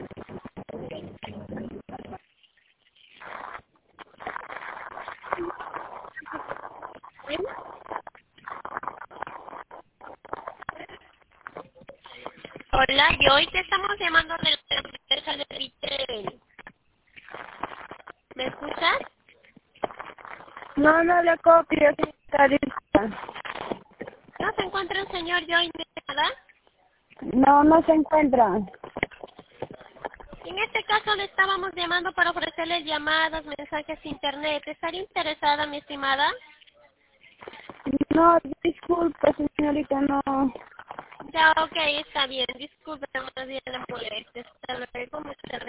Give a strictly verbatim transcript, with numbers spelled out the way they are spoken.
Hola, yo hoy te estamos llamando de la empresa de retail. ¿Me escuchas? No, no le copio, señorita. ¿No se encuentra el señor Joy nada? No, no se encuentra. En este caso le estábamos llamando para ofrecerle llamadas, mensajes internet. ¿Estaría interesada, mi estimada? No, disculpe, señorita, no. Ya, ok, está bien. Disculpe, más bien la molestia. Hasta luego, muchas gracias.